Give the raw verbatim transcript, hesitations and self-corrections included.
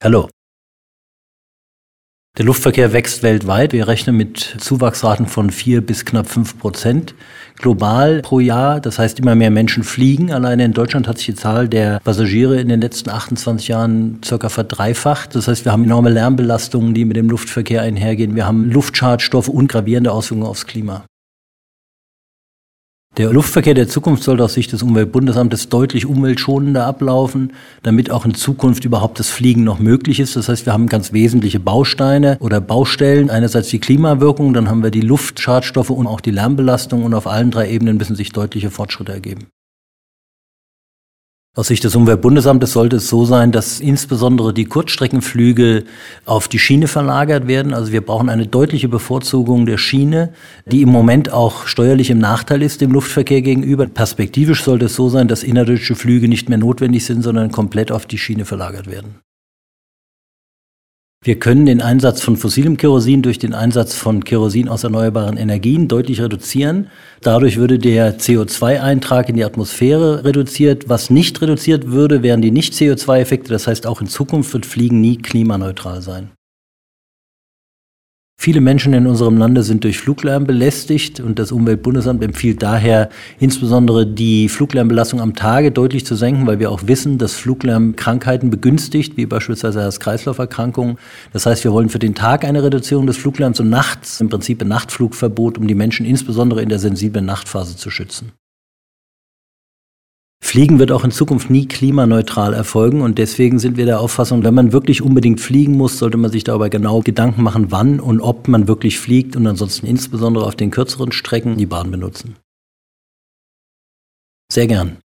Hallo. Der Luftverkehr wächst weltweit. Wir rechnen mit Zuwachsraten von vier bis knapp fünf Prozent global pro Jahr. Das heißt, immer mehr Menschen fliegen. Alleine in Deutschland hat sich die Zahl der Passagiere in den letzten achtundzwanzig Jahren circa verdreifacht. Das heißt, wir haben enorme Lärmbelastungen, die mit dem Luftverkehr einhergehen. Wir haben Luftschadstoffe und gravierende Auswirkungen aufs Klima. Der Luftverkehr der Zukunft sollte aus Sicht des Umweltbundesamtes deutlich umweltschonender ablaufen, damit auch in Zukunft überhaupt das Fliegen noch möglich ist. Das heißt, wir haben ganz wesentliche Bausteine oder Baustellen. Einerseits die Klimawirkung, dann haben wir die Luftschadstoffe und auch die Lärmbelastung, und auf allen drei Ebenen müssen sich deutliche Fortschritte ergeben. Aus Sicht des Umweltbundesamtes sollte es so sein, dass insbesondere die Kurzstreckenflüge auf die Schiene verlagert werden. Also wir brauchen eine deutliche Bevorzugung der Schiene, die im Moment auch steuerlich im Nachteil ist dem Luftverkehr gegenüber. Perspektivisch sollte es so sein, dass innerdeutsche Flüge nicht mehr notwendig sind, sondern komplett auf die Schiene verlagert werden. Wir können den Einsatz von fossilem Kerosin durch den Einsatz von Kerosin aus erneuerbaren Energien deutlich reduzieren. Dadurch würde der C O zwei Eintrag in die Atmosphäre reduziert. Was nicht reduziert würde, wären die Nicht-C O zwei Effekte. Das heißt, auch in Zukunft wird Fliegen nie klimaneutral sein. Viele Menschen in unserem Lande sind durch Fluglärm belästigt, und das Umweltbundesamt empfiehlt daher, insbesondere die Fluglärmbelastung am Tage deutlich zu senken, weil wir auch wissen, dass Fluglärm Krankheiten begünstigt, wie beispielsweise Herz-Kreislauf-Erkrankungen. Das heißt, wir wollen für den Tag eine Reduzierung des Fluglärms und nachts im Prinzip ein Nachtflugverbot, um die Menschen insbesondere in der sensiblen Nachtphase zu schützen. Fliegen wird auch in Zukunft nie klimaneutral erfolgen, und deswegen sind wir der Auffassung, wenn man wirklich unbedingt fliegen muss, sollte man sich darüber genau Gedanken machen, wann und ob man wirklich fliegt, und ansonsten insbesondere auf den kürzeren Strecken die Bahn benutzen. Sehr gern.